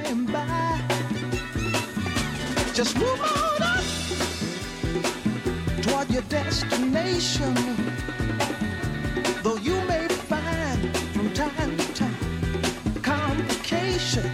going by. Just move on up toward your destination. Though you may find from time to time complication.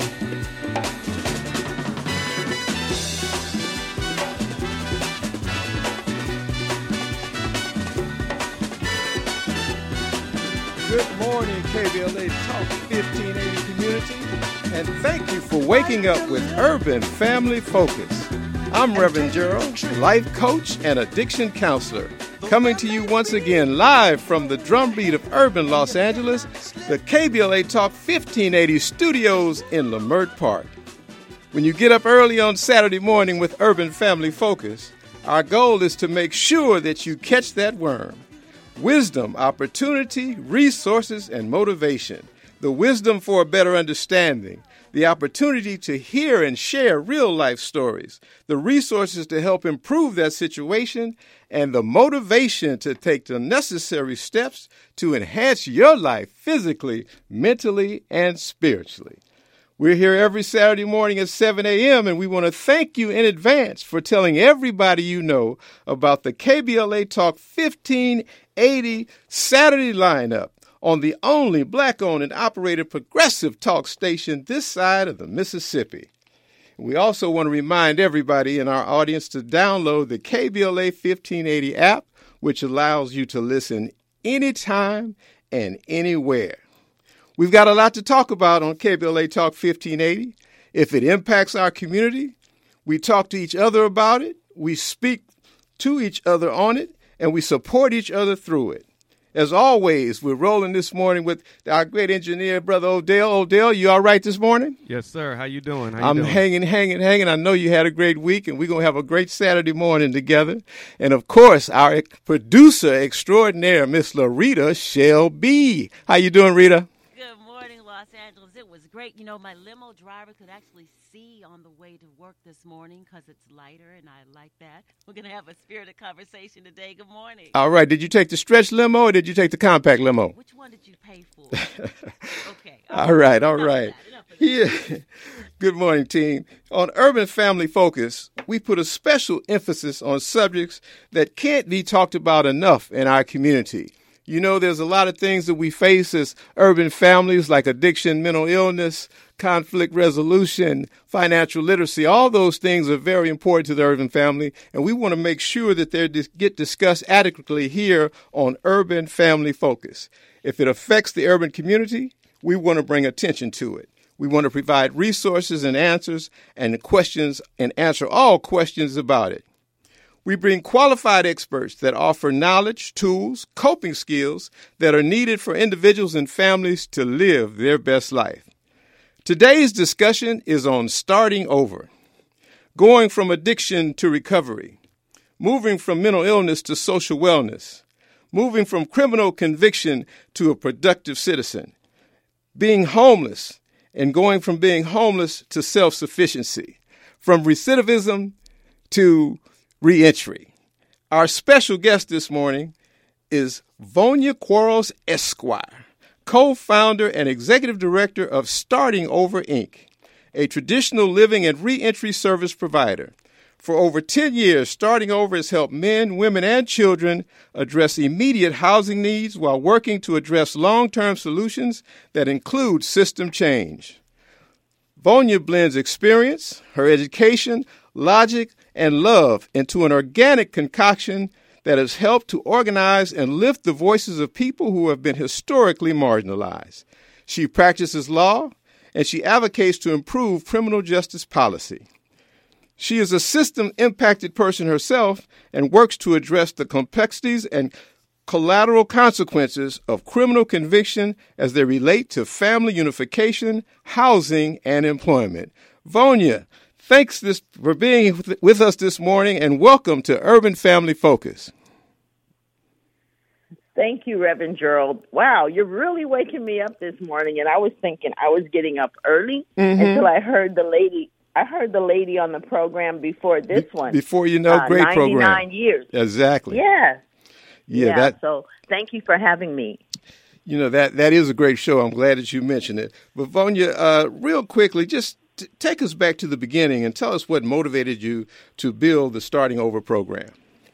Good morning, KBLA Talk 1580 community, and thank you for waking up with Urban Family Focus. I'm Reverend Gerald, life coach and addiction counselor, coming to you once again live from the drumbeat of urban Los Angeles, the KBLA Talk 1580 studios in Leimert Park. When you get up early on Saturday morning with Urban Family Focus, our goal is to make sure that you catch that worm. Wisdom, opportunity, resources, and motivation. The wisdom for a better understanding. The opportunity to hear and share real-life stories. The resources to help improve that situation. And the motivation to take the necessary steps to enhance your life physically, mentally, and spiritually. We're here every Saturday morning at 7 a.m., and we want to thank you in advance for telling everybody you know about the KBLA Talk 1580 Saturday lineup on the only black-owned and operated progressive talk station this side of the Mississippi. We also want to remind everybody in our audience to download the KBLA 1580 app, which allows you to listen anytime and anywhere. We've got a lot to talk about on KBLA Talk 1580. If it impacts our community, we talk to each other about it, we speak to each other on it, and we support each other through it. As always, we're rolling this morning with our great engineer, Brother Odell. Odell, you all right this morning? Yes, sir. How you doing? I'm hanging. I know you had a great week, and we're going to have a great Saturday morning together. And, of course, our producer extraordinaire, Miss Larita Shelby. How you doing, Rita? Los Angeles. It was great. You know, my limo driver could actually see on the way to work this morning because it's lighter, and I like that. We're going to have a spirited conversation today. Good morning. All right. Did you take the stretch limo or did you take the compact limo? Which one did you pay for? Okay. All right. Yeah. Good morning, team. On Urban Family Focus, we put a special emphasis on subjects that can't be talked about enough in our community. You know, there's a lot of things that we face as urban families, like addiction, mental illness, conflict resolution, financial literacy. All those things are very important to the urban family, and we want to make sure that they get discussed adequately here on Urban Family Focus. If it affects the urban community, we want to bring attention to it. We want to provide resources and answers and questions and answer all questions about it. We bring qualified experts that offer knowledge, tools, coping skills that are needed for individuals and families to live their best life. Today's discussion is on starting over, going from addiction to recovery, moving from mental illness to social wellness, moving from criminal conviction to a productive citizen, being homeless and going from being homeless to self-sufficiency, from recidivism to reentry. Our special guest this morning is Vonia Quarles Esquire, co-founder and executive director of Starting Over, Inc., a traditional living and reentry service provider. For over 10 years, Starting Over has helped men, women, and children address immediate housing needs while working to address long-term solutions that include system change. Vonia blends experience, her education, logic, and love into an organic concoction that has helped to organize and lift the voices of people who have been historically marginalized. She practices law, and she advocates to improve criminal justice policy. She is a system-impacted person herself and works to address the complexities and collateral consequences of criminal conviction as they relate to family unification, housing, and employment. Vonia, thanks for being with us this morning, and welcome to Urban Family Focus. Thank you, Reverend Gerald. Wow, you're really waking me up this morning, and I was thinking I was getting up early until I heard the lady. I heard the lady on the program before this one. Before you know, great 99 program. 99 years. Exactly. Yeah. So thank you for having me. You know, that is a great show. I'm glad that you mentioned it. But Vonia, real quickly, just take us back to the beginning and tell us what motivated you to build the Starting Over program.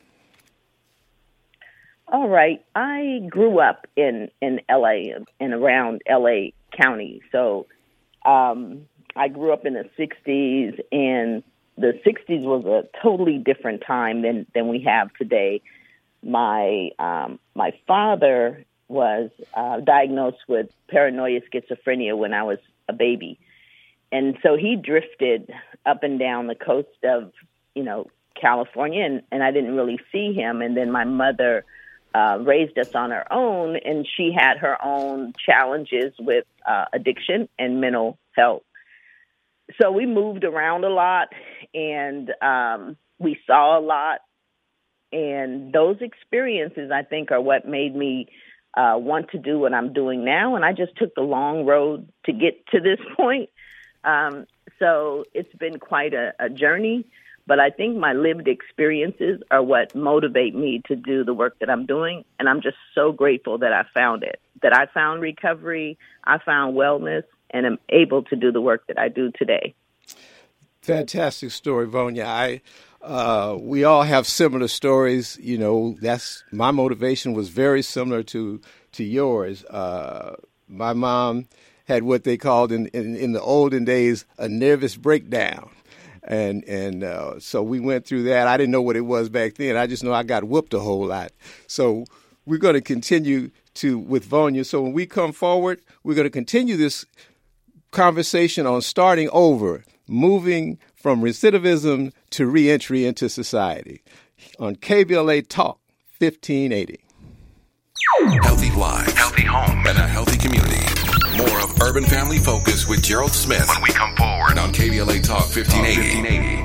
All right. I grew up in L.A. and around L.A. County. So I grew up in the 60s, and the 60s was a totally different time than we have today. My father was diagnosed with paranoid schizophrenia when I was a baby. And so he drifted up and down the coast of, California, and I didn't really see him. And then my mother raised us on her own, and she had her own challenges with addiction and mental health. So we moved around a lot, and we saw a lot. And those experiences, I think, are what made me want to do what I'm doing now. And I just took the long road to get to this point. So it's been quite a journey. But I think my lived experiences are what motivate me to do the work that I'm doing. And I'm just so grateful that I found it, that I found recovery, I found wellness, and am able to do the work that I do today. Fantastic story, Vonya. We all have similar stories. That's my motivation was very similar to yours. My mom had what they called in the olden days a nervous breakdown. And so we went through that. I didn't know what it was back then. I just know I got whooped a whole lot. So we're going to continue with Vonya. So when we come forward, we're going to continue this conversation on starting over, moving from recidivism to reentry into society on KBLA Talk 1580. Healthy lives, healthy home, and a healthy community. More of Urban Family Focus with Gerald Smith when we come forward on KBLA Talk 1580.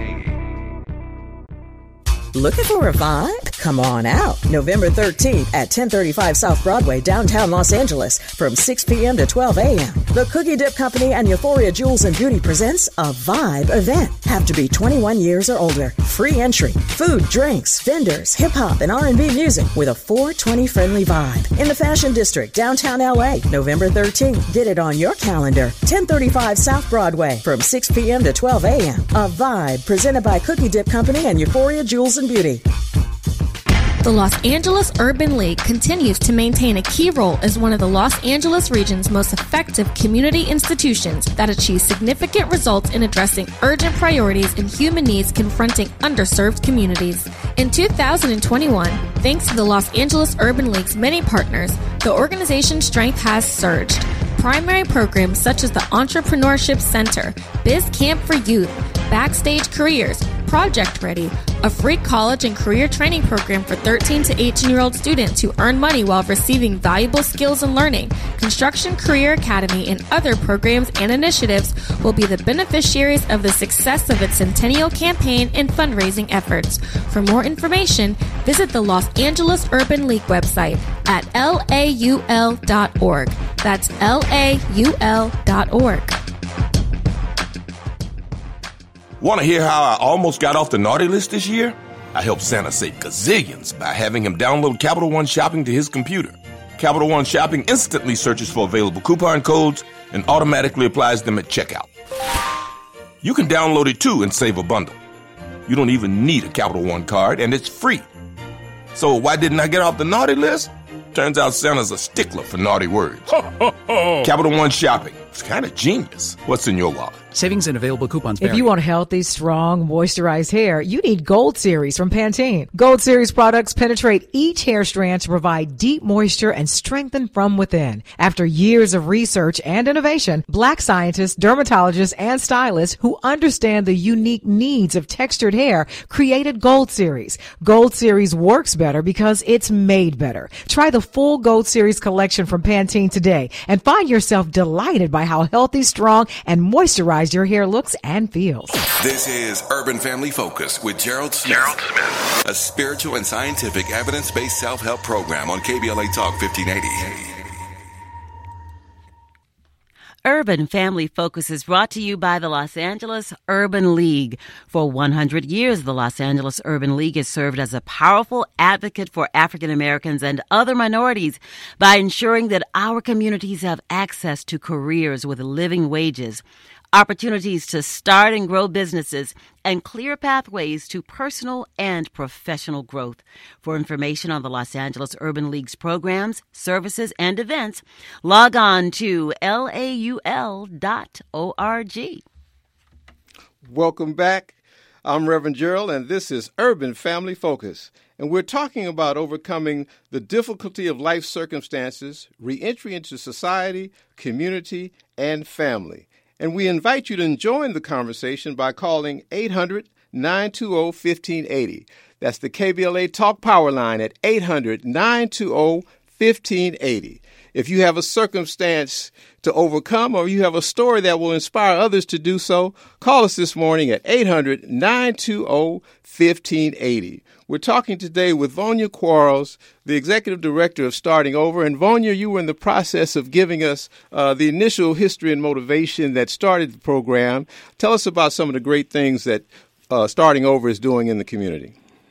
Looking for a vibe? Come on out. November 13th at 1035 South Broadway, downtown Los Angeles, from 6 p.m. to 12 a.m. The Cookie Dip Company and Euphoria Jewels and Beauty presents a Vibe event. Have to be 21 years or older. Free entry. Food, drinks, vendors, hip-hop, and R&B music with a 420 friendly vibe. In the Fashion District, downtown L.A., November 13th. Get it on your calendar. 1035 South Broadway, from 6 p.m. to 12 a.m. A Vibe presented by Cookie Dip Company and Euphoria Jewels and Beauty. The Los Angeles Urban League continues to maintain a key role as one of the Los Angeles region's most effective community institutions that achieve significant results in addressing urgent priorities and human needs confronting underserved communities. In 2021, thanks to the Los Angeles Urban League's many partners, the organization's strength has surged. Primary programs such as the Entrepreneurship Center, Biz Camp for Youth, Backstage Careers, Project Ready, a free college and career training program for 13 to 18-year-old students who earn money while receiving valuable skills and learning, Construction Career Academy, and other programs and initiatives will be the beneficiaries of the success of its Centennial campaign and fundraising efforts. For more information, visit the Los Angeles Urban League website at laul.org. That's laul.org. Want to hear how I almost got off the naughty list this year? I helped Santa save gazillions by having him download Capital One Shopping to his computer. Capital One Shopping instantly searches for available coupon codes and automatically applies them at checkout. You can download it too and save a bundle. You don't even need a Capital One card, and it's free. So why didn't I get off the naughty list? Turns out Santa's a stickler for naughty words. Capital One Shopping. It's kind of genius. What's in your wallet? Savings and available coupons vary. If you want healthy, strong, moisturized hair, you need Gold Series from Pantene. Gold Series products penetrate each hair strand to provide deep moisture and strengthen from within. After years of research and innovation, Black scientists, dermatologists, and stylists who understand the unique needs of textured hair created Gold Series. Gold Series works better because it's made better. Try the full Gold Series collection from Pantene today and find yourself delighted by how healthy, strong, and moisturized your hair looks and feels. This is Urban Family Focus with Gerald Smith. A spiritual and scientific evidence-based self-help program on KBLA Talk 1580. Urban Family Focus is brought to you by the Los Angeles Urban League. For 100 years, the Los Angeles Urban League has served as a powerful advocate for African Americans and other minorities by ensuring that our communities have access to careers with living wages. opportunities to start and grow businesses, and clear pathways to personal and professional growth. For information on the Los Angeles Urban League's programs, services, and events, log on to laul.org. Welcome back. I'm Reverend Gerald, and this is Urban Family Focus. And we're talking about overcoming the difficulty of life circumstances, reentry into society, community, and family. And we invite you to join the conversation by calling 800-920-1580. That's the KBLA Talk Power Line at 800-920-1580. If you have a circumstance to overcome or you have a story that will inspire others to do so, call us this morning at 800-920-1580. We're talking today with Vonya Quarles, the Executive Director of Starting Over. And Vonya, you were in the process of giving us the initial history and motivation that started the program. Tell us about some of the great things that Starting Over is doing in the community.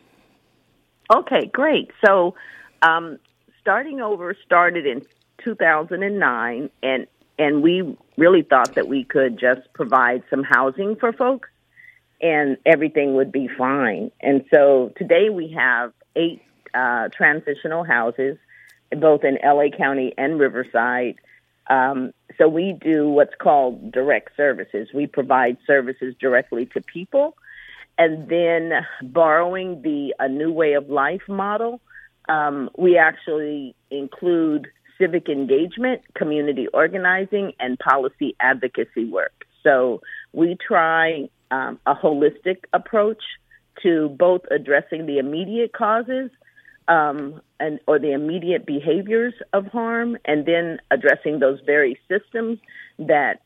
Okay, great. So Starting Over started in 2009, and we really thought that we could just provide some housing for folks and everything would be fine. And so today we have 8 transitional houses, both in LA County and Riverside. So we do what's called direct services. We provide services directly to people. And then borrowing the A New Way of Life model, we actually include civic engagement, community organizing, and policy advocacy work. So we try a holistic approach to both addressing the immediate causes or the immediate behaviors of harm, and then addressing those very systems that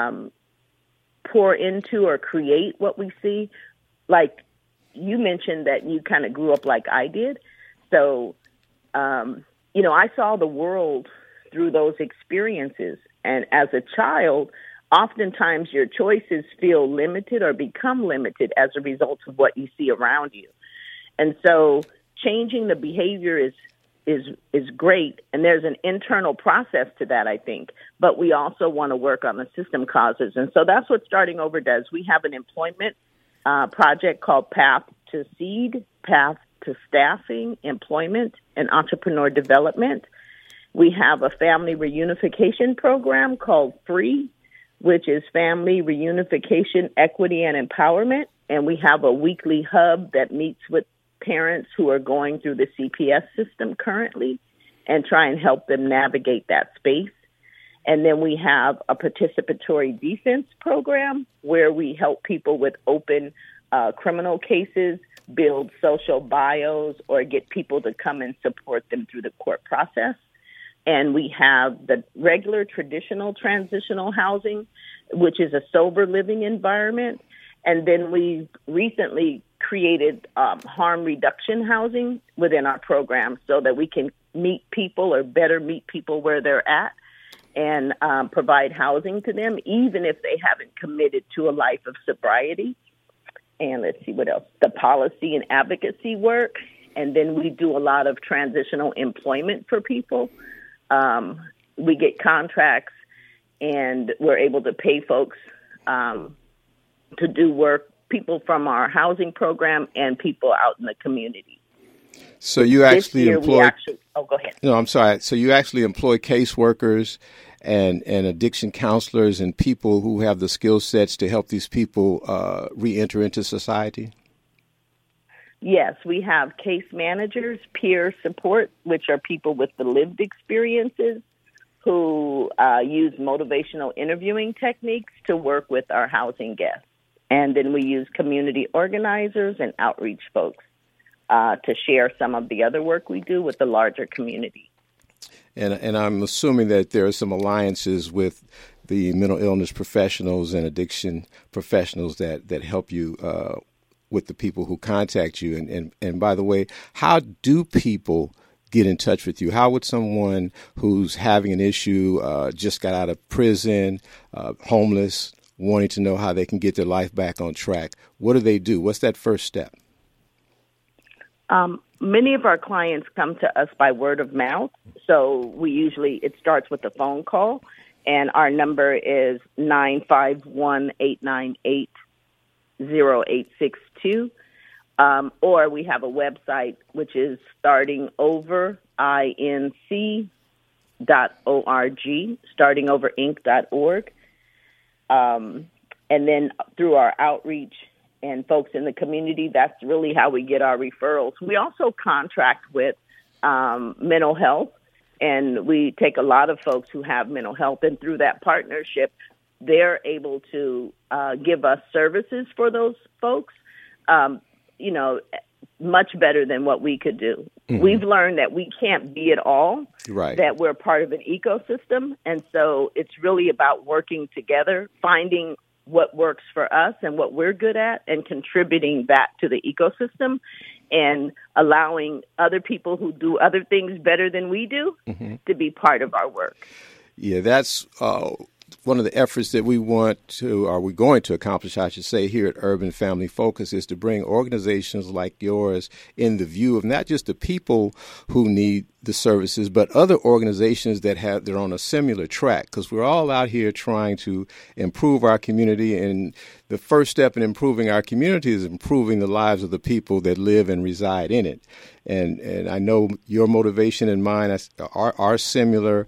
pour into or create what we see. Like you mentioned that you kind of grew up like I did. So, I saw the world through those experiences. And as a child, oftentimes your choices feel limited or become limited as a result of what you see around you. And so changing the behavior is great. And there's an internal process to that, I think. But we also want to work on the system causes. And so that's what Starting Over does. We have an employment project called Path to Seed, Path to Staffing, Employment, and Entrepreneur Development. We have a family reunification program called FREE, which is Family Reunification, Equity, and Empowerment. And we have a weekly hub that meets with parents who are going through the CPS system currently and try and help them navigate that space. And then we have a participatory defense program where we help people with open criminal cases build social bios or get people to come and support them through the court process. And we have the regular traditional transitional housing, which is a sober living environment. And then we recently created harm reduction housing within our program so that we can meet people or better meet people where they're at and provide housing to them, even if they haven't committed to a life of sobriety. And let's see what else, the policy and advocacy work. And then we do a lot of transitional employment for people. We get contracts and we're able to pay folks to do work, people from our housing program and people out in the community. So you actually employ... go ahead. No, I'm sorry. So you actually employ caseworkers and addiction counselors and people who have the skill sets to help these people reenter into society? Yes, we have case managers, peer support, which are people with the lived experiences who use motivational interviewing techniques to work with our housing guests. And then we use community organizers and outreach folks to share some of the other work we do with the larger community. And I'm assuming that there are some alliances with the mental illness professionals and addiction professionals that help you with the people who contact you. And by the way, how do people get in touch with you? How would someone who's having an issue, just got out of prison, homeless, wanting to know how they can get their life back on track, what do they do? What's that first step? Many of our clients come to us by word of mouth. So it starts with a phone call. and our number is 951-898-0862. Or we have a website, which is startingoverinc.org, startingoverinc.org. And then through our outreach and folks in the community, that's really how we get our referrals. We also contract with mental health, and we take a lot of folks who have mental health, and through that partnership, they're able to give us services for those folks, much better than what we could do. Mm-hmm. We've learned that we can't be it all, right, that we're part of an ecosystem, and so it's really about working together, finding what works for us and what we're good at, and contributing that to the ecosystem, and allowing other people who do other things better than we do to be part of our work. Yeah, that's one of the efforts that we're going to accomplish, I should say, here at Urban Family Focus, is to bring organizations like yours in the view of not just the people who need the services, but other organizations that they're on a similar track, because we're all out here trying to improve our community, and the first step in improving our community is improving the lives of the people that live and reside in it. And I know your motivation and mine are similar.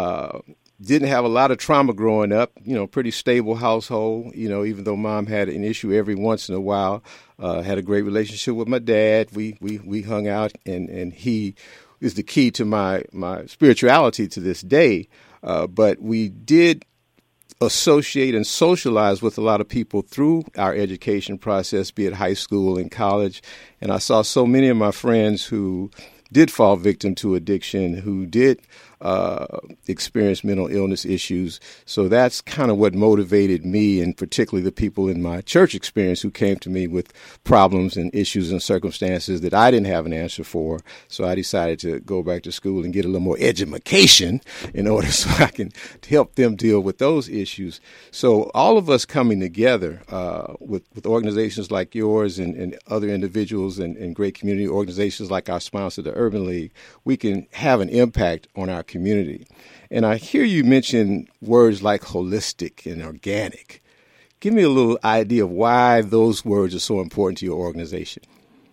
Didn't have a lot of trauma growing up, pretty stable household, even though mom had an issue every once in a while. Had a great relationship with my dad. We hung out, and he is the key to my spirituality to this day. But we did associate and socialize with a lot of people through our education process, be it high school and college. And I saw so many of my friends who did fall victim to addiction, who did experience mental illness issues. So that's kind of what motivated me, and particularly the people in my church experience who came to me with problems and issues and circumstances that I didn't have an answer for. So I decided to go back to school and get a little more education in order so I can help them deal with those issues. So all of us coming together with organizations like yours and other individuals and great community organizations like our sponsor, the Urban League, we can have an impact on our community. And I hear you mention words like holistic and organic. Give me a little idea of why those words are so important to your organization.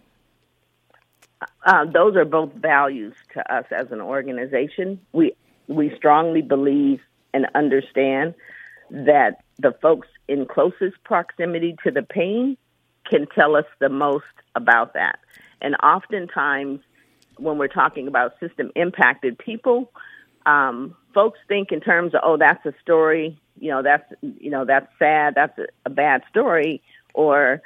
Those are both values to us as an organization. We strongly believe and understand that the folks in closest proximity to the pain can tell us the most about that. And oftentimes, when we're talking about system-impacted people, folks think in terms of, that's a story, that's sad, that's a bad story, or,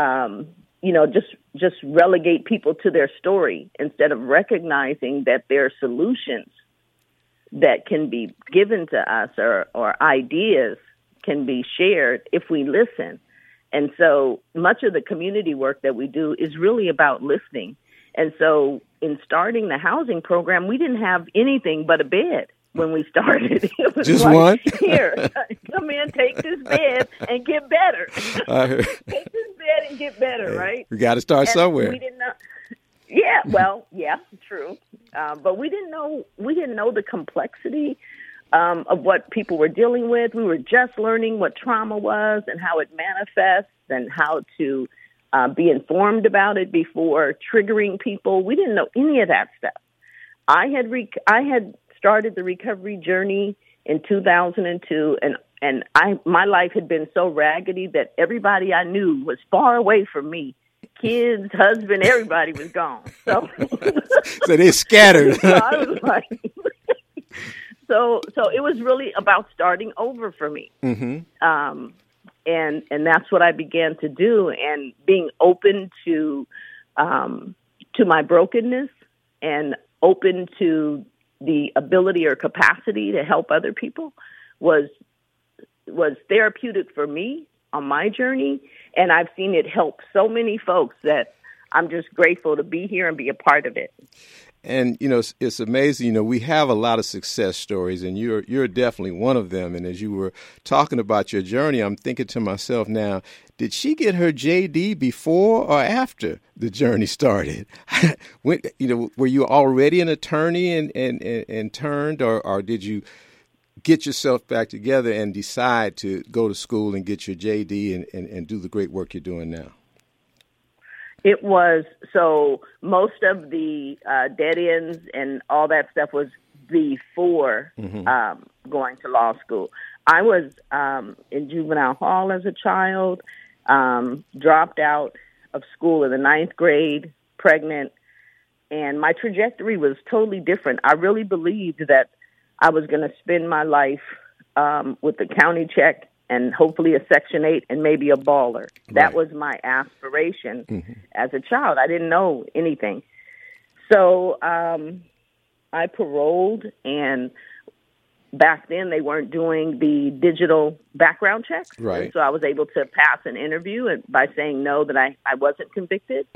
just relegate people to their story instead of recognizing that there are solutions that can be given to us, or ideas can be shared if we listen. And so much of the community work that we do is really about listening. And so in starting the housing program, we didn't have anything but a bed when we started. It was just like, one? Here, come in, take this bed and get better. Take this bed and get better, right? We got to start somewhere. We didn't know. Yeah, well, yeah, true. But we didn't know the complexity of what people were dealing with. We were just learning what trauma was and how it manifests and how to be informed about it before triggering people. We didn't know any of that stuff. I had started the recovery journey in 2002, and my life had been so raggedy that everybody I knew was far away from me. Kids, husband, everybody was gone. So, so they scattered. So I was like, so it was really about starting over for me. Mm-hmm. And that's what I began to do, and being open to my brokenness and open to the ability or capacity to help other people was therapeutic for me on my journey. And I've seen it help so many folks that I'm just grateful to be here and be a part of it. And, it's amazing. We have a lot of success stories, and you're definitely one of them. And as you were talking about your journey, I'm thinking to myself now, did she get her JD before or after the journey started? Were you already an attorney and turned, or did you get yourself back together and decide to go to school and get your JD and do the great work you're doing now? It was, so most of the dead ends and all that stuff was before going to law school. I was in juvenile hall as a child, dropped out of school in the 9th grade, pregnant, and my trajectory was totally different. I really believed that I was going to spend my life with the county check and hopefully a Section 8 and maybe a baller. Right. That was my aspiration as a child. I didn't know anything. So I paroled, and back then they weren't doing the digital background checks. Right. So I was able to pass an interview by saying no, that I wasn't convicted.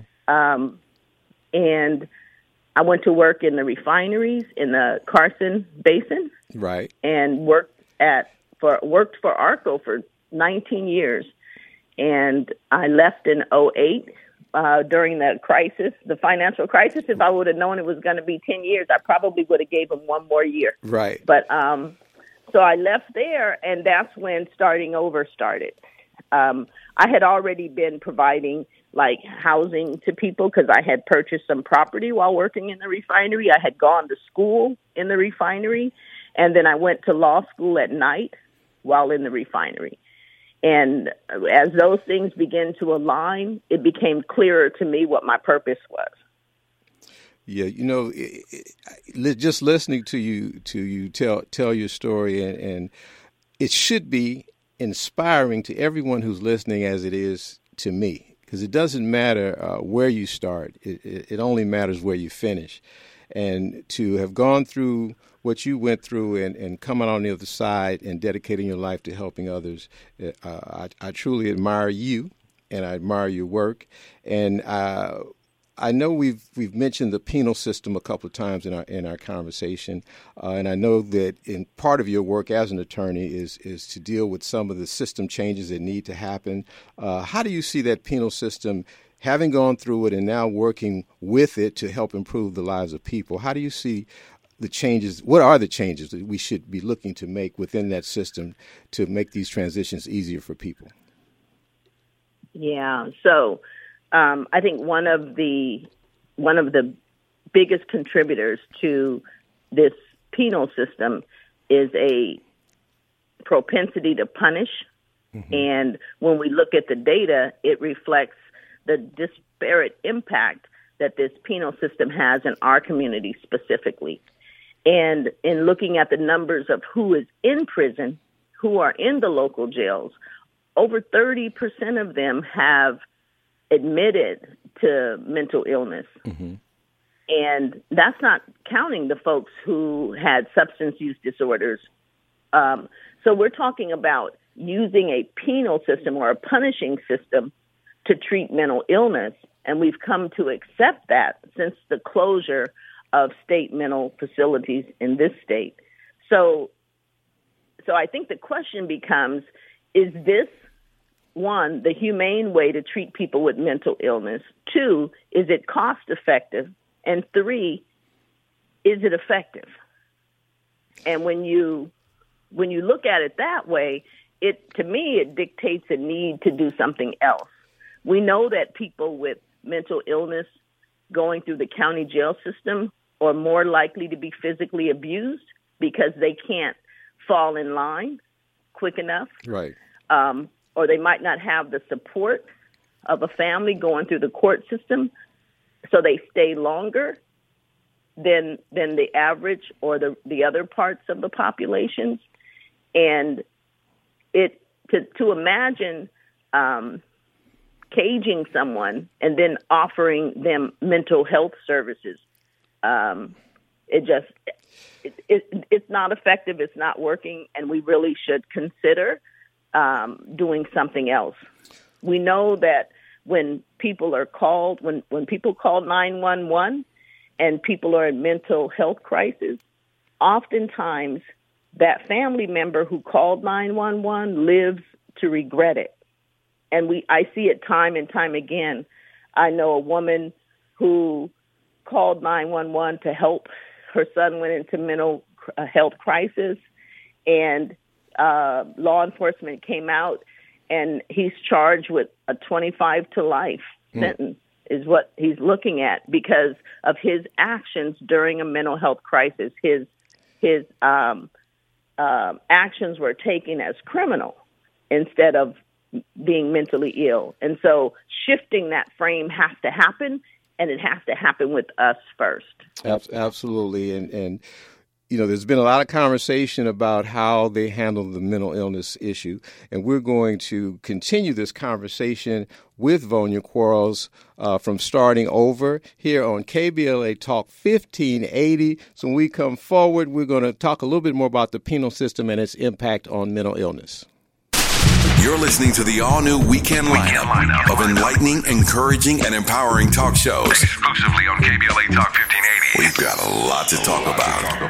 And I went to work in the refineries in the Carson Basin. Right. And worked for ARCO for 19 years. And I left in 2008 during the crisis, the financial crisis. If I would have known it was going to be 10 years, I probably would have gave them one more year. Right. But so I left there, and that's when starting over started. I had already been providing like housing to people because I had purchased some property while working in the refinery. I had gone to school in the refinery, and then I went to law school at night while in the refinery. And as those things began to align, it became clearer to me what my purpose was. Yeah, you know, just listening to you tell your story, and it should be inspiring to everyone who's listening as it is to me. Because it doesn't matter where you start. It only matters where you finish. And to have gone through what you went through and coming on the other side and dedicating your life to helping others, I truly admire you, and I admire your work. And I know we've mentioned the penal system a couple of times in our conversation, and I know that in part of your work as an attorney is to deal with some of the system changes that need to happen. How do you see that penal system, having gone through it and now working with it to help improve the lives of people? How do you see the changes? What are the changes that we should be looking to make within that system to make these transitions easier for people? Yeah, so I think one of the biggest contributors to this penal system is a propensity to punish. And when we look at the data, it reflects the disparate impact that this penal system has in our community specifically. And in looking at the numbers of who is in prison, who are in the local jails, over 30% of them have admitted to mental illness. And that's not counting the folks who had substance use disorders. So we're talking about using a penal system or a punishing system to treat mental illness. And we've come to accept that since the closure of state mental facilities in this state. So I think the question becomes, is this, one, the humane way to treat people with mental illness? Two, is it cost effective? And three, is it effective? And when you look at it that way, to me, it dictates a need to do something else. We know that people with mental illness going through the county jail system are more likely to be physically abused because they can't fall in line quick enough. Right. Or they might not have the support of a family going through the court system, so they stay longer than the average or the other parts of the populations. And to imagine caging someone and then offering them mental health services, it's not effective, it's not working, and we really should consider doing something else. We know that when people are called, when people call 911 and people are in mental health crisis, oftentimes that family member who called 911 lives to regret it. And I see it time and time again. I know a woman who called 911 to help. Her son went into mental health crisis, and law enforcement came out, and he's charged with a 25 to life sentence is what he's looking at because of his actions during a mental health crisis. His actions were taken as criminal instead of being mentally ill. And so shifting that frame has to happen, and it has to happen with us first. Absolutely. And you know, there's been a lot of conversation about how they handle the mental illness issue, and we're going to continue this conversation with Vonia Quarles from Starting Over here on KBLA Talk 1580. So when we come forward, we're going to talk a little bit more about the penal system and its impact on mental illness. You're listening to the all-new weekend lineup of enlightening, encouraging, and empowering talk shows. Exclusively on KBLA Talk 1580. We've got a lot to talk about.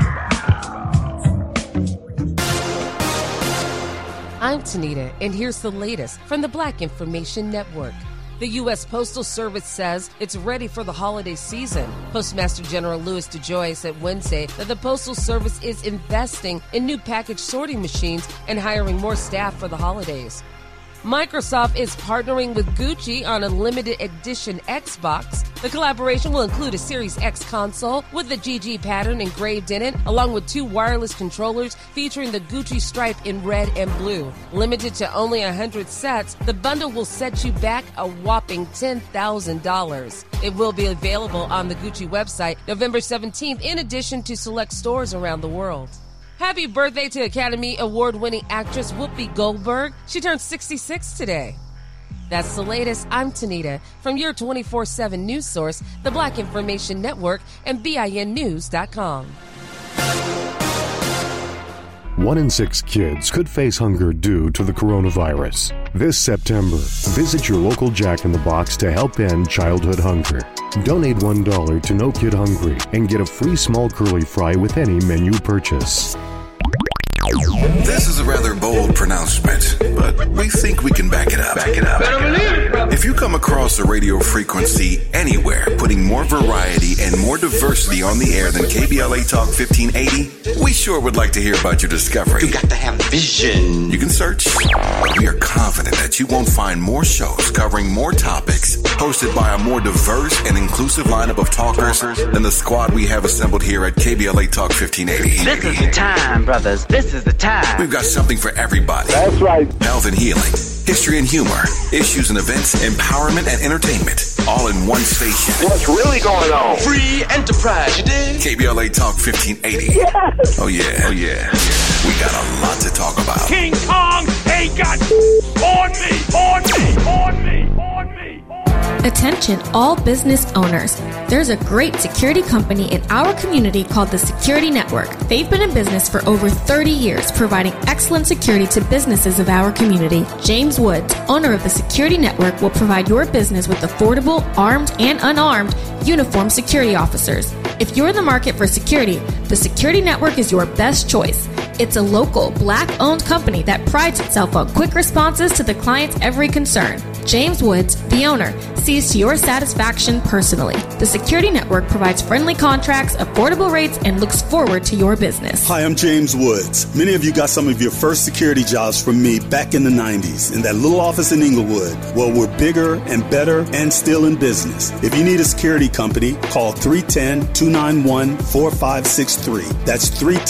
I'm Tanita, and here's the latest from the Black Information Network. The U.S. Postal Service says it's ready for the holiday season. Postmaster General Louis DeJoy said Wednesday that the Postal Service is investing in new package sorting machines and hiring more staff for the holidays. Microsoft is partnering with Gucci on a limited edition Xbox. The collaboration will include a Series X console with the GG pattern engraved in it, along with 2 wireless controllers featuring the Gucci stripe in red and blue. Limited to only 100 sets, the bundle will set you back a whopping $10,000. It will be available on the Gucci website November 17th, in addition to select stores around the world. Happy birthday to Academy Award-winning actress Whoopi Goldberg. She turned 66 today. That's the latest. I'm Tanita from your 24/7 news source, the Black Information Network, and BINnews.com. 1 in 6 kids could face hunger due to the coronavirus. This September, visit your local Jack in the Box to help end childhood hunger. Donate $1 to No Kid Hungry and get a free small curly fry with any menu purchase. This is a rather bold pronouncement, but we think we can back it up. If you come across a radio frequency anywhere putting more variety and more diversity on the air than KBLA Talk 1580, we sure would like to hear about your discovery. You got to have vision. You can search, but we are confident that you won't find more shows covering more topics, hosted by a more diverse and inclusive lineup of talkers than the squad we have assembled here at KBLA Talk 1580. This is the time, brothers. This is the time. We've got something for everybody. That's right. Health and healing, history and humor, issues and events, empowerment and entertainment, all in one station. What's really going on? Free enterprise, you dig? KBLA Talk 1580. Yes. Oh yeah. We got a lot to talk about. King Kong ain't got on me. Attention all business owners. There's a great security company in our community called the Security Network. They've been in business for over 30 years, providing excellent security to businesses of our community. James Woods, owner of the Security Network, will provide your business with affordable, armed and unarmed, uniformed security officers. If you're in the market for security, the Security Network is your best choice. It's a local, Black-owned company that prides itself on quick responses to the client's every concern. James Woods, the owner, sees to your satisfaction personally. The Security Network provides friendly contracts, affordable rates, and looks forward to your business. Hi, I'm James Woods. Many of you got some of your first security jobs from me back in the 90s in that little office in Inglewood. Well, we're bigger and better and still in business. If you need a security company, call 310-291-4563. That's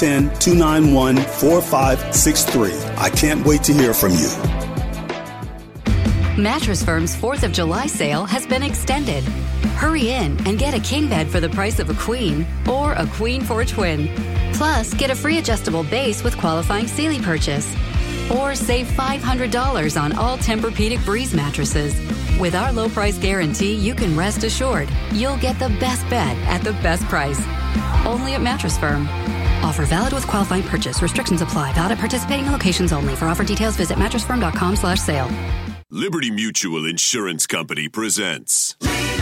310-291-4563. I can't wait to hear from you. Mattress Firm's 4th of July sale has been extended. Hurry in and get a king bed for the price of a queen or a queen for a twin. Plus, get a free adjustable base with qualifying Sealy purchase. Or save $500 on all Tempur-Pedic Breeze mattresses. With our low price guarantee, you can rest assured you'll get the best bed at the best price. Only at Mattress Firm. Offer valid with qualifying purchase. Restrictions apply. Valid at participating locations only. For offer details, visit mattressfirm.com/sale. Liberty Mutual Insurance Company presents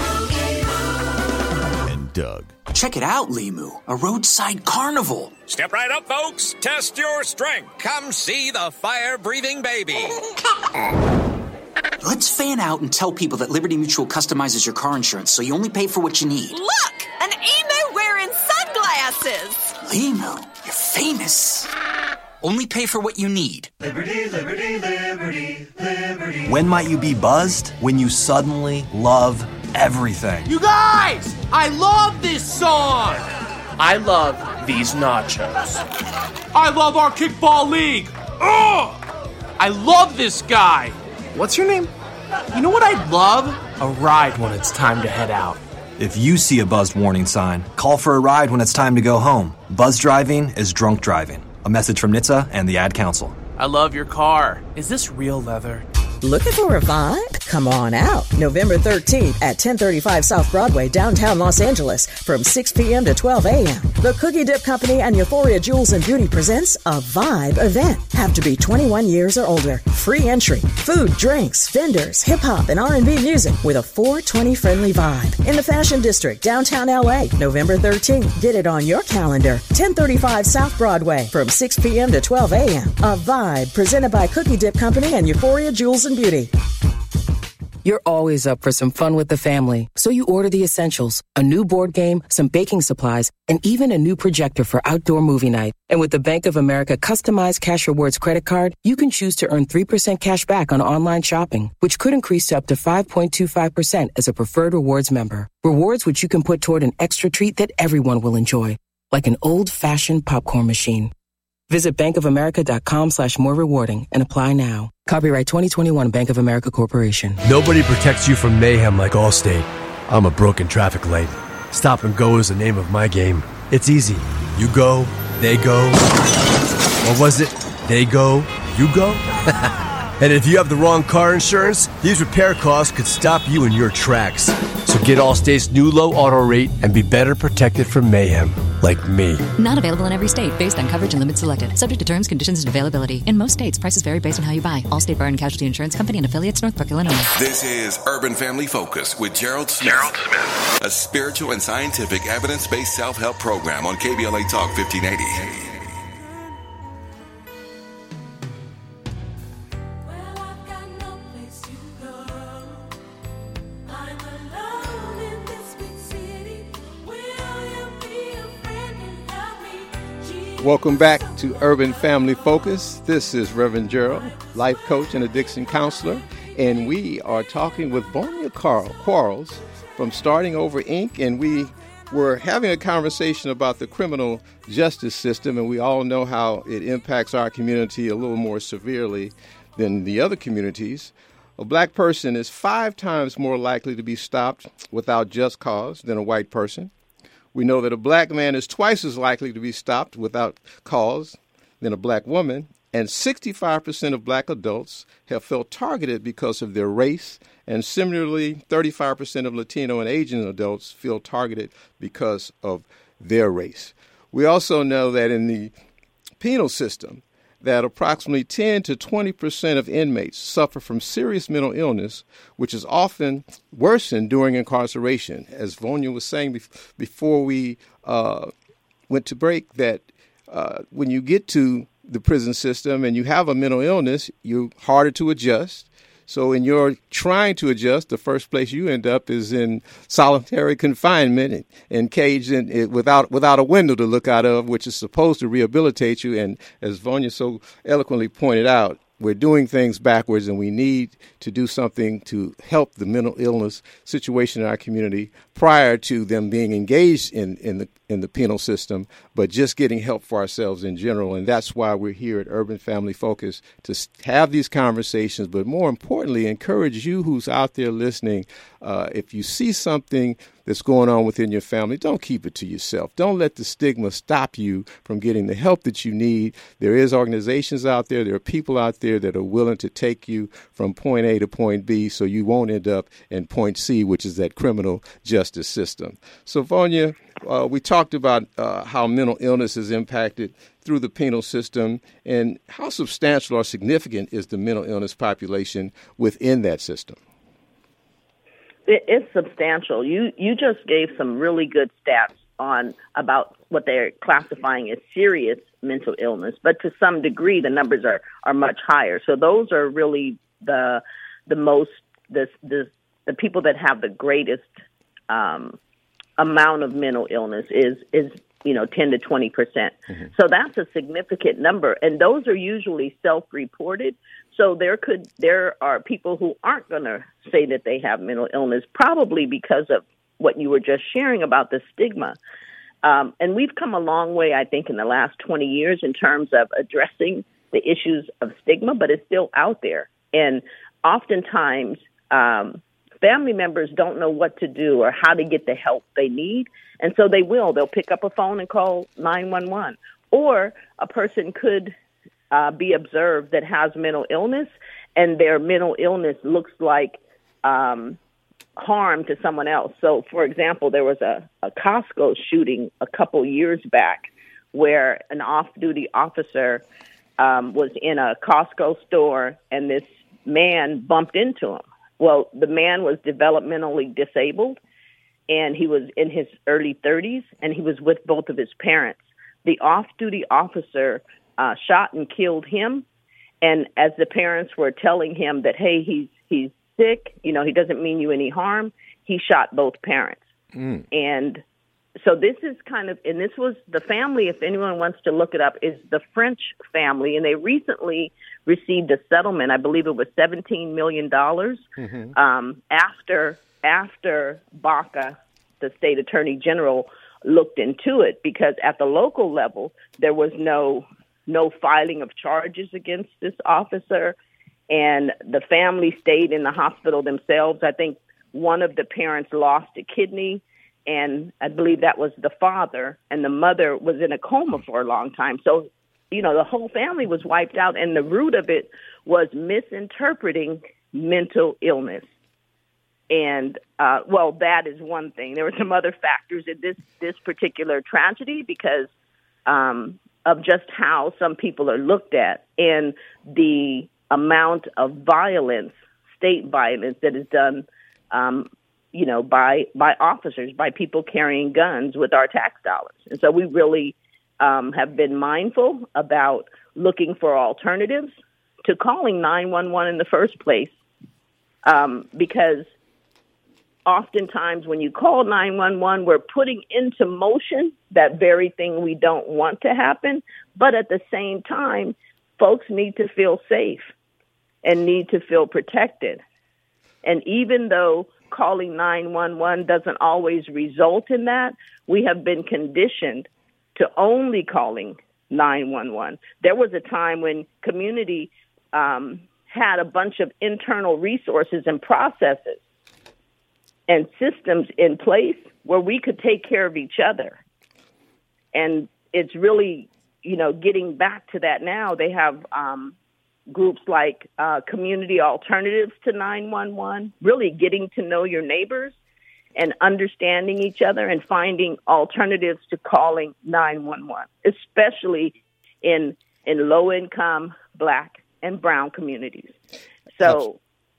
and Doug. Check it out, Limu, a roadside carnival. Step right up, folks. Test your strength. Come see the fire-breathing baby. Let's fan out and tell people that Liberty Mutual customizes your car insurance so you only pay for what you need. Look, an emu wearing sunglasses. Limu, you're famous. only pay for what you need. Liberty, liberty, liberty, liberty. When might you be buzzed? When you suddenly love everything. You guys, I love this song. I love these nachos. I love our kickball league. Ugh! I love this guy. What's your name? You know what I'd love? A ride when it's time to head out. If you see a buzzed warning sign, call for a ride when it's time to go home. Buzz driving is drunk driving. A message from NHTSA and the Ad Council. I love your car. Is this real leather? Looking for a vibe? Come on out. November 13th at 1035 South Broadway, downtown Los Angeles, from 6 p.m. to 12 a.m. The Cookie Dip Company and Euphoria Jewels and Beauty presents a Vibe event. Have to be 21 years or older. Free entry. Food, drinks, vendors, hip-hop, and R&B music with a 420 friendly vibe. In the Fashion District, downtown LA, November 13th. Get it on your calendar. 1035 South Broadway, from 6 p.m. to 12 a.m. A Vibe presented by Cookie Dip Company and Euphoria Jewels and Beauty. You're always up for some fun with the family, so you order the essentials, a new board game, some baking supplies, and even a new projector for outdoor movie night. And with the Bank of America customized Cash Rewards credit card, you can choose to earn 3% cash back on online shopping, which could increase to up to 5.25% as a preferred rewards member. Rewards which you can put toward an extra treat that everyone will enjoy, like an old-fashioned popcorn machine. Visit bankofamerica.com/more rewarding and apply now. Copyright 2021 Bank of America Corporation. Nobody protects you from mayhem like Allstate. I'm a broken traffic light. Stop and go is the name of my game. It's easy. You go, they go. Or was it, they go, you go? And if you have the wrong car insurance, these repair costs could stop you in your tracks. So get Allstate's new low auto rate and be better protected from mayhem, like me. Not available in every state based on coverage and limits selected. Subject to terms, conditions, and availability. In most states, prices vary based on how you buy. Allstate Bar and Casualty Insurance Company and affiliates, Northbrook, Illinois. This is Urban Family Focus with Gerald Smith. A spiritual and scientific evidence-based self-help program on KBLA Talk 1580. Welcome back to Urban Family Focus. This is Reverend Gerald, life coach and addiction counselor, and we are talking with Vonya Quarles from Starting Over Inc., and we were having a conversation about the criminal justice system, and we all know how it impacts our community a little more severely than the other communities. A black person is 5 times more likely to be stopped without just cause than a white person. We know that a black man is twice as likely to be stopped without cause than a black woman, and 65% of black adults have felt targeted because of their race, and similarly, 35% of Latino and Asian adults feel targeted because of their race. We also know that in the penal system, that approximately 10 to 20% of inmates suffer from serious mental illness, which is often worsened during incarceration. As Vonya was saying before we went to break, that when you get to the prison system and you have a mental illness, you're harder to adjust. So in your trying to adjust, the first place you end up is in solitary confinement and caged in without a window to look out of, which is supposed to rehabilitate you. And as Vonya so eloquently pointed out, we're doing things backwards, and we need to do something to help the mental illness situation in our community prior to them being engaged in the penal system, but just getting help for ourselves in general. And that's why we're here at Urban Family Focus, to have these conversations, but more importantly, encourage you who's out there listening. If you see something that's going on within your family, don't keep it to yourself. Don't let the stigma stop you from getting the help that you need. There is organizations out there. There are people out there that are willing to take you from point A to point B so you won't end up in point C, which is that criminal justice system. So, Vonya, we talked about how mental illness is impacted through the penal system, and how substantial or significant is the mental illness population within that system? It's substantial. You just gave some really good stats on about what they're classifying as serious mental illness, but to some degree the numbers are much higher. So those are really the people that have the greatest amount of mental illness is 10 to 20%. So that's a significant number. And those are usually self-reported. So there are people who aren't going to say that they have mental illness, probably because of what you were just sharing about the stigma. And we've come a long way, I think, in the last 20 years in terms of addressing the issues of stigma, but it's still out there. And oftentimes, family members don't know what to do or how to get the help they need. And so they'll pick up a phone and call 911. Or a person could be observed that has mental illness, and their mental illness looks like harm to someone else. So, for example, there was a Costco shooting a couple years back where an off-duty officer was in a Costco store, and this man bumped into him. Well, the man was developmentally disabled, and he was in his early 30s, and he was with both of his parents. The off-duty officer shot and killed him, and as the parents were telling him that, hey, he's sick, he doesn't mean you any harm, he shot both parents. And so this is and this was the family, if anyone wants to look it up, is the French family, and they recently received a settlement. I believe it was $17 million after Baca, the state attorney general, looked into it, because at the local level, there was no filing of charges against this officer, and the family stayed in the hospital themselves. I think one of the parents lost a kidney, and I believe that was the father, and the mother was in a coma for a long time. So, the whole family was wiped out, and the root of it was misinterpreting mental illness. And, that is one thing. There were some other factors in this particular tragedy because of just how some people are looked at and the amount of violence, state violence, that is done by officers, by people carrying guns with our tax dollars. And so we really have been mindful about looking for alternatives to calling 911 in the first place, because oftentimes when you call 911, we're putting into motion that very thing we don't want to happen. But at the same time, folks need to feel safe and need to feel protected. And even though calling 911 doesn't always result in that, we have been conditioned to only calling 911. There was a time when community had a bunch of internal resources and processes and systems in place where we could take care of each other. And it's really, getting back to that now. They have groups like Community Alternatives to 911, really getting to know your neighbors and understanding each other and finding alternatives to calling 911, especially in low-income Black and brown communities. So,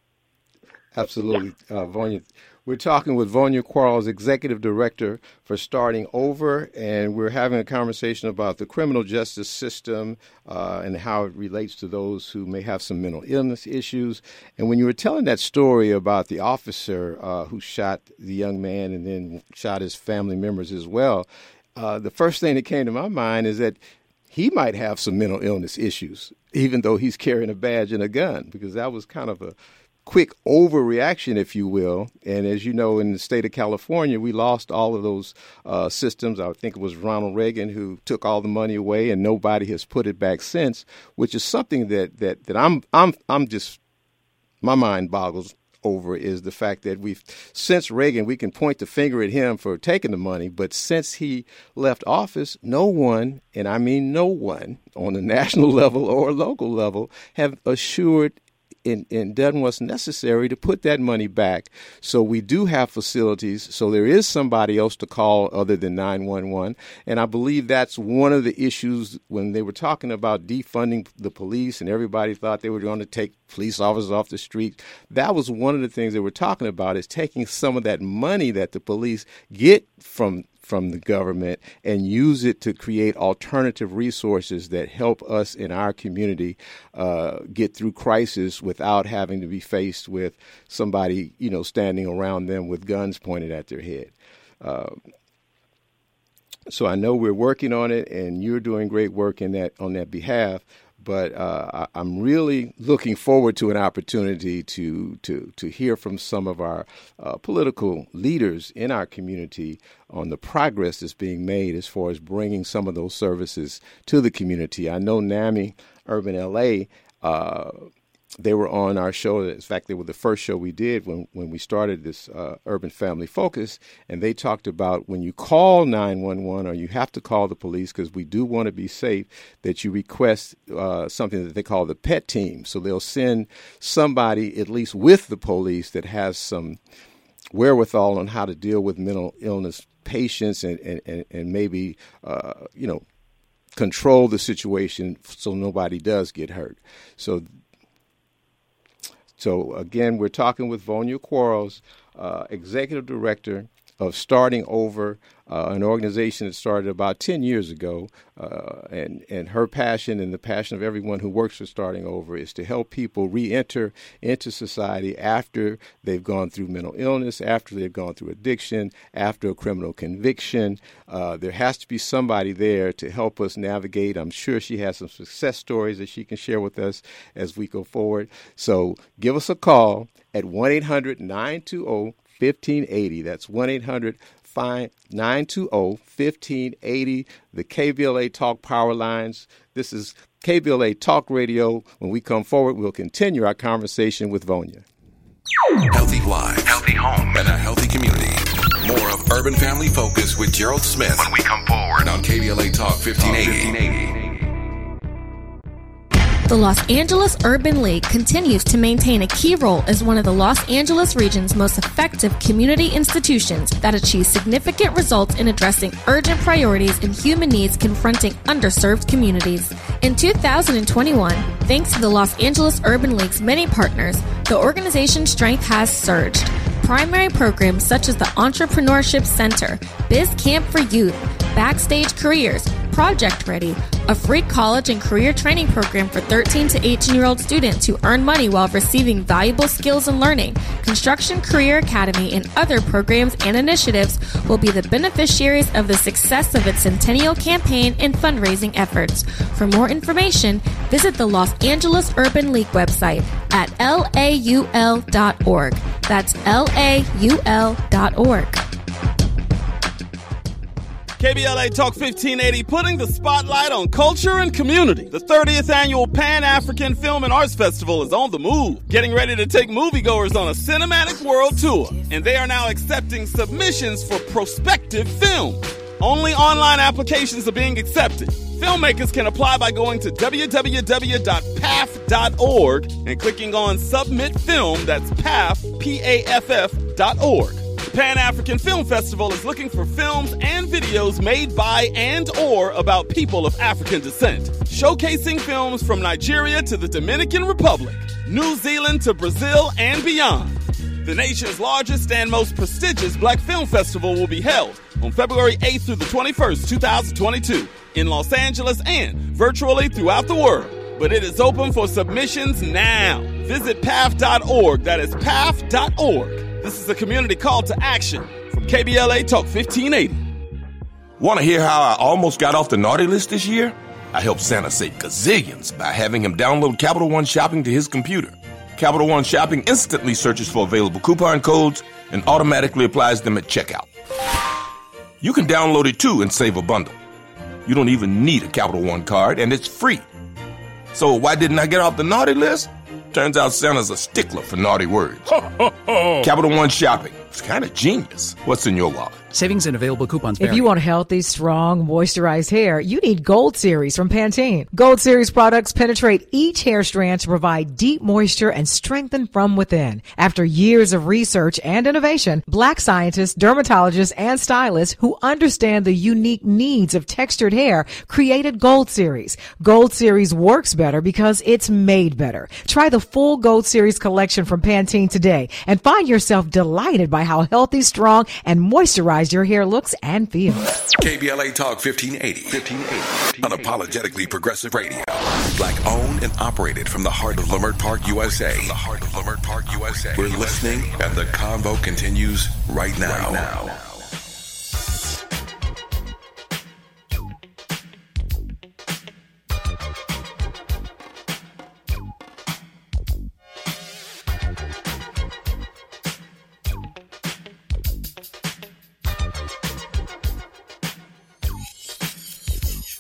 absolutely, yeah. Vonya. We're talking with Vonya Quarles, Executive Director for Starting Over, and we're having a conversation about the criminal justice system and how it relates to those who may have some mental illness issues. And when you were telling that story about the officer who shot the young man and then shot his family members as well, the first thing that came to my mind is that he might have some mental illness issues, even though he's carrying a badge and a gun, because that was kind of a quick overreaction, if you will. And as you know, in the state of California, we lost all of those systems. I think it was Ronald Reagan who took all the money away, and nobody has put it back since, which is something that I'm just, my mind boggles over, is the fact that since Reagan, we can point the finger at him for taking the money, but since he left office, no one, and I mean no one, on the national level or local level, have assured and done what's necessary to put that money back. So we do have facilities, so there is somebody else to call other than 911. And I believe that's one of the issues when they were talking about defunding the police and everybody thought they were going to take police officers off the street. That was one of the things they were talking about, is taking some of that money that the police get from the government and use it to create alternative resources that help us in our community get through crisis without having to be faced with somebody, standing around them with guns pointed at their head. So I know we're working on it, and you're doing great work on that behalf. But I'm really looking forward to an opportunity to hear from some of our political leaders in our community on the progress that's being made as far as bringing some of those services to the community. I know NAMI Urban LA, they were on our show. In fact, they were the first show we did when we started this Urban Family Focus, and they talked about when you call 911 or you have to call the police, because we do want to be safe, that you request something that they call the PET team. So they'll send somebody, at least with the police, that has some wherewithal on how to deal with mental illness patients and maybe, control the situation so nobody does get hurt. So again, we're talking with Vonia Quarles, Executive Director of Starting Over, an organization that started about 10 years ago. And her passion and the passion of everyone who works for Starting Over is to help people re-enter into society after they've gone through mental illness, after they've gone through addiction, after a criminal conviction. There has to be somebody there to help us navigate. I'm sure she has some success stories that she can share with us as we go forward. So give us a call at 1-800-920-1580. That's 1-800-920-1580. The KBLA Talk Power Lines. This is KBLA Talk Radio. When we come forward, we'll continue our conversation with Vonia. Healthy lives, healthy homes, and a healthy community. More of Urban Family Focus with Gerald Smith when we come forward on KBLA Talk 1580. The Los Angeles Urban League continues to maintain a key role as one of the Los Angeles region's most effective community institutions that achieve significant results in addressing urgent priorities and human needs confronting underserved communities. In 2021, thanks to the Los Angeles Urban League's many partners, the organization's strength has surged. Primary programs such as the Entrepreneurship Center, Biz Camp for Youth, Backstage Careers, Project Ready, a free college and career training program for 13 to 18-year-old students who earn money while receiving valuable skills and learning, Construction Career Academy, and other programs and initiatives will be the beneficiaries of the success of its Centennial campaign and fundraising efforts. For more information, visit the Los Angeles Urban League website at laul.org. That's laul.org. KBLA Talk 1580, putting the spotlight on culture and community. The 30th annual Pan-African Film and Arts Festival is on the move, getting ready to take moviegoers on a cinematic world tour. And they are now accepting submissions for prospective films. Only online applications are being accepted. Filmmakers can apply by going to www.paff.org and clicking on Submit Film, that's PAFF, P-A-F-F.org. The Pan-African Film Festival is looking for films and videos made by and or about people of African descent, showcasing films from Nigeria to the Dominican Republic, New Zealand to Brazil and beyond. The nation's largest and most prestigious Black Film Festival will be held on February 8th through the 21st, 2022, in Los Angeles and virtually throughout the world. But it is open for submissions now. Visit PAF.org. That is PAF.org. This is a community call to action from KBLA Talk 1580. Want to hear how I almost got off the naughty list this year? I helped Santa save gazillions by having him download Capital One Shopping to his computer. Capital One Shopping instantly searches for available coupon codes and automatically applies them at checkout. You can download it too and save a bundle. You don't even need a Capital One card, and it's free. So why didn't I get off the naughty list? Turns out Santa's a stickler for naughty words. Capital One Shopping. It's kind of genius. What's in your wallet? Savings and available coupons vary. If you want healthy, strong, moisturized hair, you need Gold Series from Pantene. Gold Series products penetrate each hair strand to provide deep moisture and strengthen from within. After years of research and innovation, Black scientists, dermatologists, and stylists who understand the unique needs of textured hair created Gold Series. Gold Series works better because it's made better. Try the full Gold Series collection from Pantene today and find yourself delighted by how healthy, strong, and moisturized your hair looks and feels. KBLA Talk 1580. Unapologetically progressive radio. Black owned and operated from the heart of Leimert Park, USA. We're listening, and the convo continues right now.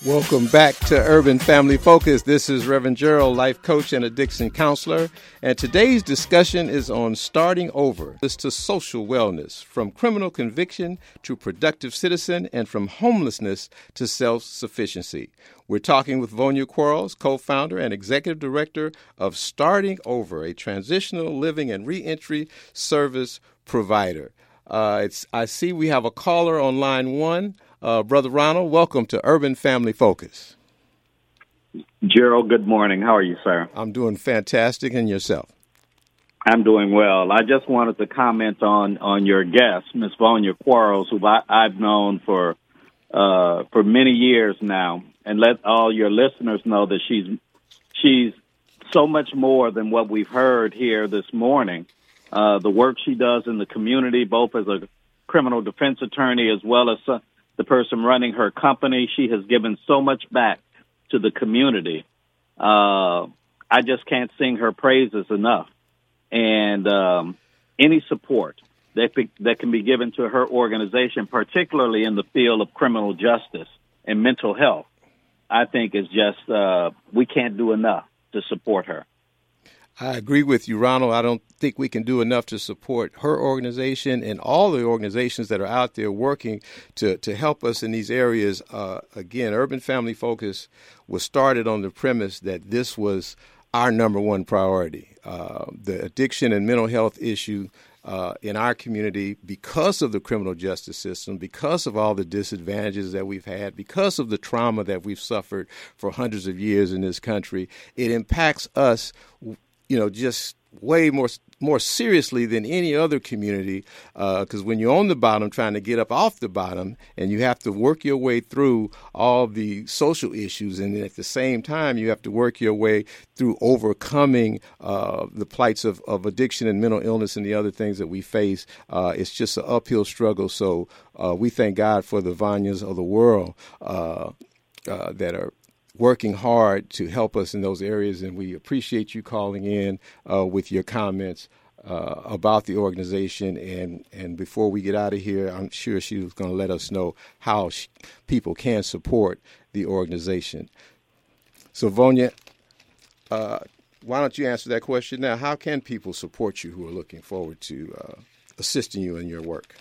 Welcome back to Urban Family Focus. This is Reverend Gerald, life coach and addiction counselor. And today's discussion is on starting over. It's to social wellness, from criminal conviction to productive citizen, and from homelessness to self-sufficiency. We're talking with Vonya Quarles, co-founder and executive director of Starting Over, a transitional living and reentry service provider. I see we have a caller on line one. Brother Ronald, welcome to Urban Family Focus. Gerald, good morning. How are you, sir? I'm doing fantastic, and yourself? I'm doing well. I just wanted to comment on your guest, Miss Vonya Quarles, who I've known for many years now, and let all your listeners know that she's so much more than what we've heard here this morning. The work she does in the community, both as a criminal defense attorney as well as the person running her company, she has given so much back to the community. I just can't sing her praises enough. And any support that can be given to her organization, particularly in the field of criminal justice and mental health, I think is just, we can't do enough to support her. I agree with you, Ronald. I don't think we can do enough to support her organization and all the organizations that are out there working to help us in these areas. Again, Urban Family Focus was started on the premise that this was our number one priority. The addiction and mental health issue in our community, because of the criminal justice system, because of all the disadvantages that we've had, because of the trauma that we've suffered for hundreds of years in this country, it impacts us just way more seriously than any other community, because when you're on the bottom trying to get up off the bottom and you have to work your way through all the social issues, and at the same time you have to work your way through overcoming the plights of addiction and mental illness and the other things that we face, it's just an uphill struggle. So we thank God for the Vonyas of the world that are working hard to help us in those areas, and we appreciate you calling in with your comments about the organization. And before we get out of here, I'm sure she was going to let us know how people can support the organization. So, Vonya, why don't you answer that question now? How can people support you who are looking forward to assisting you in your work?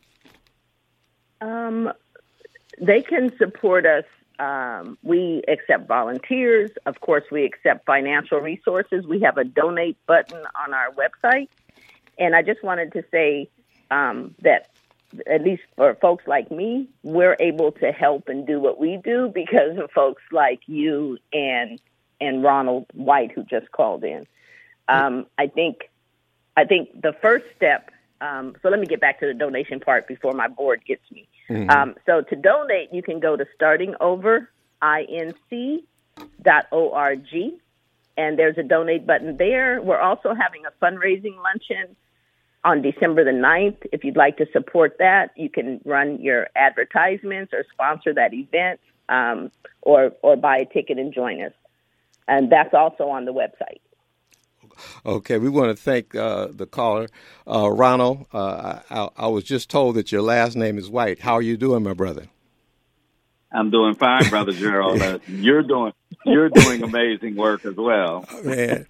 They can support us. We accept volunteers. Of course, we accept financial resources. We have a donate button on our website. And I just wanted to say that at least for folks like me, we're able to help and do what we do because of folks like you and Ronald White, who just called in. I think the first step, so let me get back to the donation part before my board gets me. Mm-hmm. So to donate, you can go to startingoverinc.org, and there's a donate button there. We're also having a fundraising luncheon on December the 9th. If you'd like to support that, you can run your advertisements or sponsor that event, or buy a ticket and join us. And that's also on the website. Okay, we want to thank the caller, Ronald. I was just told that your last name is White. How are you doing, my brother? I'm doing fine, Brother Gerald. You're doing amazing work as well. Man,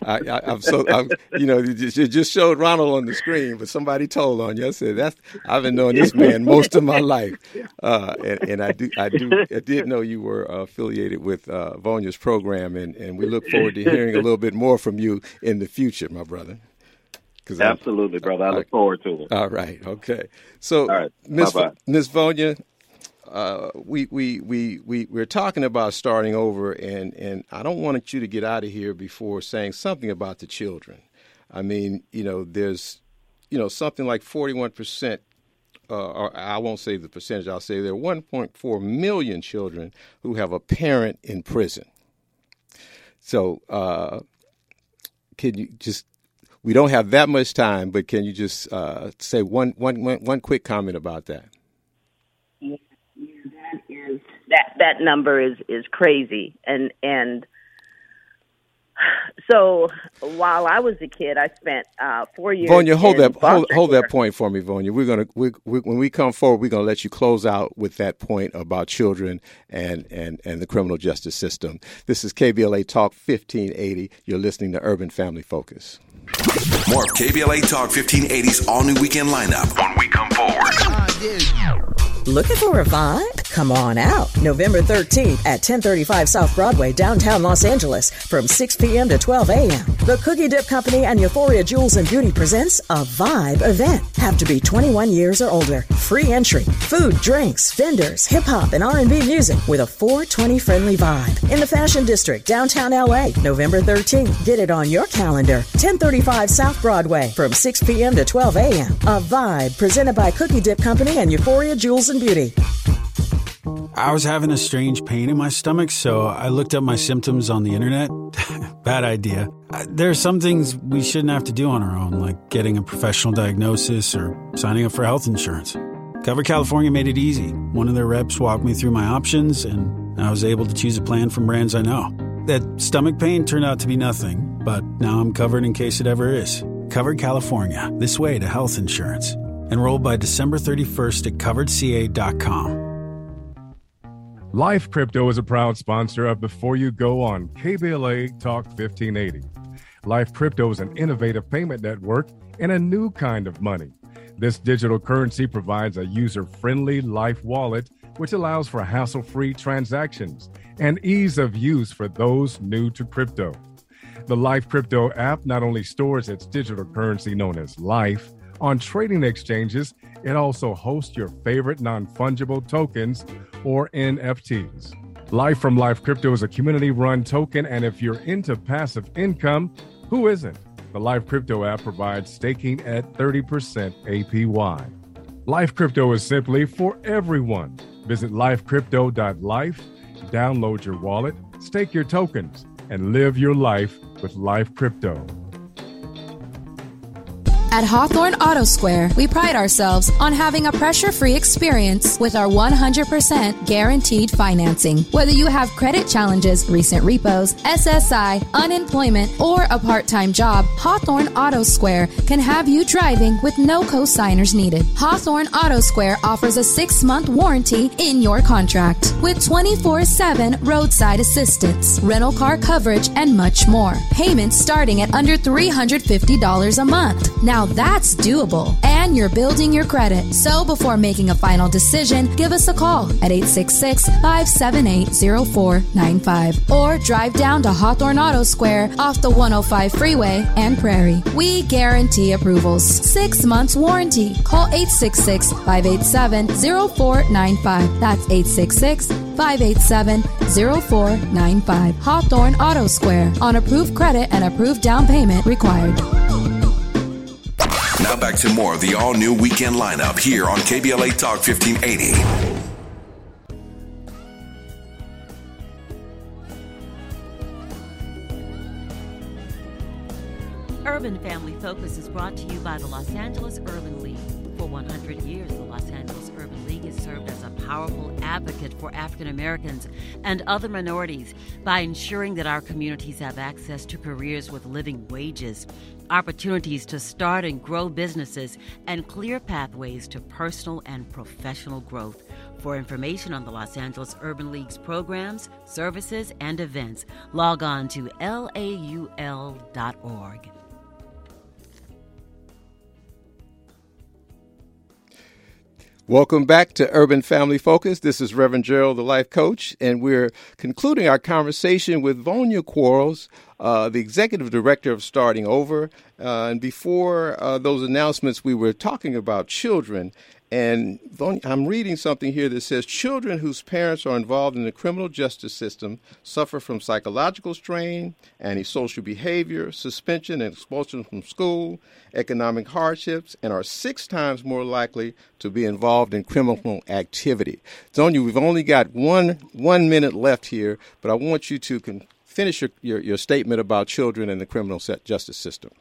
you just showed Ronald on the screen, but somebody told on you. I said I've been knowing this man most of my life, and I did know you were affiliated with Vonya's program, and we look forward to hearing a little bit more from you in the future, my brother. Absolutely, brother. I look forward to it. All right. Okay. So, right. Miss Vonya, we're talking about starting over, and I don't want you to get out of here before saying something about the children. I mean, there's, something like 41%, or I won't say the percentage, I'll say there are 1.4 million children who have a parent in prison. So can you just, we don't have that much time, but can you just say one quick comment about that? That number is crazy, and So while I was a kid, I spent 4 years. Vonya, hold in that point for me, Vonya. When we come forward, we're gonna let you close out with that point about children and the criminal justice system. This is KBLA Talk 1580. You're listening to Urban Family Focus. More of KBLA Talk 1580's all-new weekend lineup when we come forward. Looking for a vibe? Come on out. November 13th at 1035 South Broadway, downtown Los Angeles, from 6 p.m. to 12 a.m. The Cookie Dip Company and Euphoria Jewels and Beauty presents a Vibe event. Have to be 21 years or older. Free entry. Food, drinks, vendors, hip-hop, and R&B music with a 420 friendly vibe. In the Fashion District, downtown L.A., November 13th. Get it on your calendar. 1035 South Broadway, from 6 p.m. to 12 a.m. A Vibe presented by Cookie Dip Company and Euphoria Jewels and Beauty. I was having a strange pain in my stomach, so I looked up my symptoms on the internet. Bad idea. There are some things we shouldn't have to do on our own, like getting a professional diagnosis or signing up for health insurance. Covered California made it easy. One of their reps walked me through my options, and I was able to choose a plan from brands I know. That stomach pain turned out to be nothing, but now I'm covered in case it ever is. Covered California, this way to health insurance. Enroll by December 31st at coveredca.com. Life Crypto is a proud sponsor of Before You Go on KBLA Talk 1580. Life Crypto is an innovative payment network and a new kind of money. This digital currency provides a user-friendly Life wallet, which allows for hassle-free transactions and ease of use for those new to crypto. The Life Crypto app not only stores its digital currency known as Life on trading exchanges, it also hosts your favorite non-fungible tokens or NFTs. Life from Life Crypto is a community-run token, and if you're into passive income, who isn't? The Life Crypto app provides staking at 30% APY. Life Crypto is simply for everyone. Visit lifecrypto.life, download your wallet, stake your tokens, and live your life with Life Crypto. At Hawthorne Auto Square, we pride ourselves on having a pressure-free experience with our 100% guaranteed financing. Whether you have credit challenges, recent repos, SSI, unemployment, or a part-time job, Hawthorne Auto Square can have you driving with no co-signers needed. Hawthorne Auto Square offers a 6-month warranty in your contract with 24/7 roadside assistance, rental car coverage, and much more. Payments starting at under $350 a month. Now that's doable, and you're building your credit. So before making a final decision, give us a call at 866-578-0495 or drive down to Hawthorne Auto Square off the 105 freeway and Prairie. We guarantee approvals. 6 months warranty. Call 866-587-0495. That's 866-587-0495. Hawthorne Auto Square. On approved credit and approved down payment required. Now back to more of the all-new weekend lineup here on KBLA Talk 1580. Urban Family Focus is brought to you by the Los Angeles Urban League. For 100 years, the Los Angeles Urban League has served as a powerful advocate for African Americans and other minorities by ensuring that our communities have access to careers with living wages, opportunities to start and grow businesses, and clear pathways to personal and professional growth. For information on the Los Angeles Urban League's programs, services, and events, log on to laul.org. Welcome back to Urban Family Focus. This is Reverend Gerald, the life coach, and we're concluding our conversation with Vonya Quarles, the executive director of Starting Over. And before those announcements, we were talking about children. And I'm reading something here that says children whose parents are involved in the criminal justice system suffer from psychological strain, antisocial behavior, suspension and expulsion from school, economic hardships, and are 6 times more likely to be involved in criminal activity. Vonya, we've only got one minute left here, but I want you to finish your statement about children in the criminal justice system.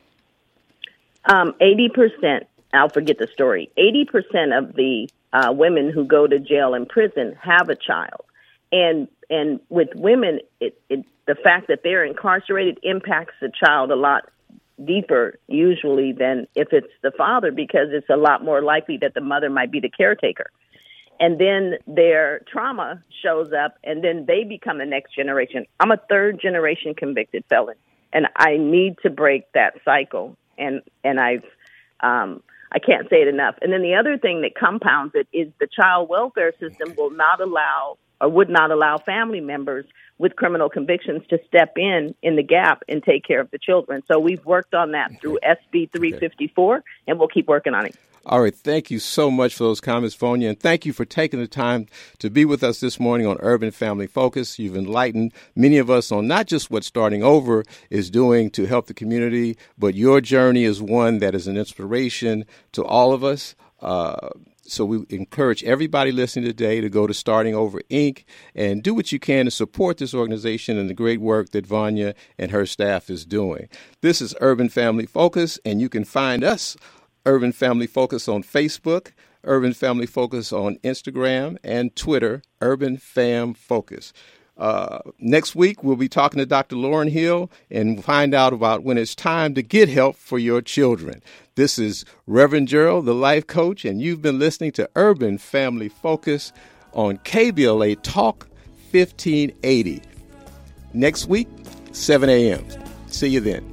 80%. I'll forget the story. 80% of the women who go to jail and prison have a child. And with women, the fact that they're incarcerated impacts the child a lot deeper usually than if it's the father, because it's a lot more likely that the mother might be the caretaker. And then their trauma shows up, and then they become the next generation. I'm a third-generation convicted felon, and I need to break that cycle. And I can't say it enough. And then the other thing that compounds it is the child welfare system would not allow family members with criminal convictions to step in the gap and take care of the children. So we've worked on that through SB 354, and we'll keep working on it. All right. Thank you so much for those comments, Vonya. And thank you for taking the time to be with us this morning on Urban Family Focus. You've enlightened many of us on not just what Starting Over is doing to help the community, but your journey is one that is an inspiration to all of us. So we encourage everybody listening today to go to Starting Over Inc. and do what you can to support this organization and the great work that Vonya and her staff is doing. This is Urban Family Focus, and you can find us, Urban Family Focus, on Facebook, Urban Family Focus on Instagram and Twitter, Urban Fam Focus. Next week, we'll be talking to Dr. Lauren Hill and find out about when it's time to get help for your children. This is Reverend Gerald, the life coach, and you've been listening to Urban Family Focus on KBLA Talk 1580. Next week, 7 a.m. See you then.